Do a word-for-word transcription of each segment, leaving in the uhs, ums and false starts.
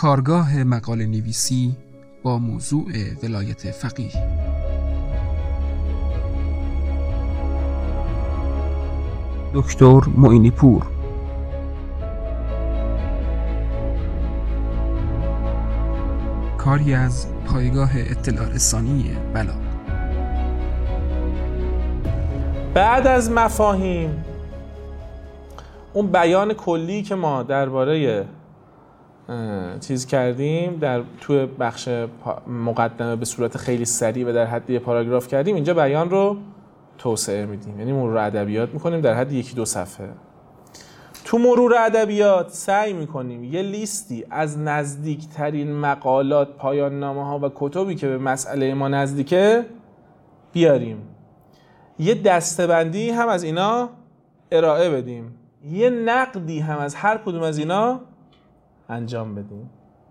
کارگاه مقاله نویسی با موضوع ولایت فقیه. دکتر معینی پور. کاری از پایگاه اطلاع رسانی بلاغ. بعد از مفاهیم، اون بیان کلی که ما درباره چیز کردیم در توی بخش مقدمه به صورت خیلی سریع و در حد یه پاراگراف کردیم، اینجا بیان رو توسعه میدیم، یعنی مرور ادبیات میکنیم در حد یکی دو صفحه. تو مرور ادبیات سعی میکنیم یه لیستی از نزدیکترین مقالات، پایان نامه ها و کتبی که به مسئله ما نزدیکه بیاریم، یه دسته‌بندی هم از اینا ارائه بدیم، یه نقدی هم از هر کدوم از اینا انجام بدیم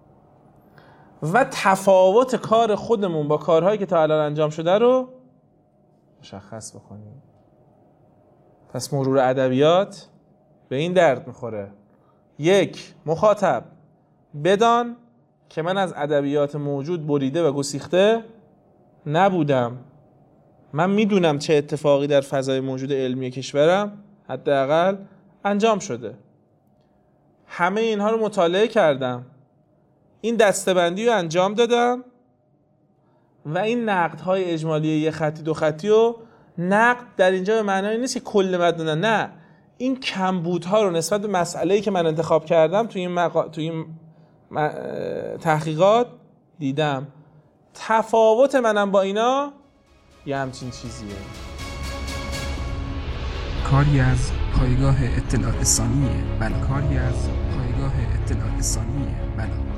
و تفاوت کار خودمون با کارهایی که تا الان انجام شده رو مشخص بکنیم. پس مرور ادبیات به این درد میخوره: یک، مخاطب بدان که من از ادبیات موجود بریده و گسیخته نبودم، من میدونم چه اتفاقی در فضای موجود علمی کشورم حداقل انجام شده، همه اینها رو مطالعه کردم، این دسته‌بندی رو انجام دادم و این نقدهای اجمالی یه خطی دو خطی و نقد در اینجا به معنای نیست که کل متن، نه، این کمبودها رو نسبت به مسئله‌ای که من انتخاب کردم تو این مقا... تو این م... تحقیقات دیدم، تفاوت منم با اینا یه همچین چیزیه. کاری از پایگاه اطلاع رسانی بلاغ. کاری از پایگاه اطلاع رسانی بلاغ.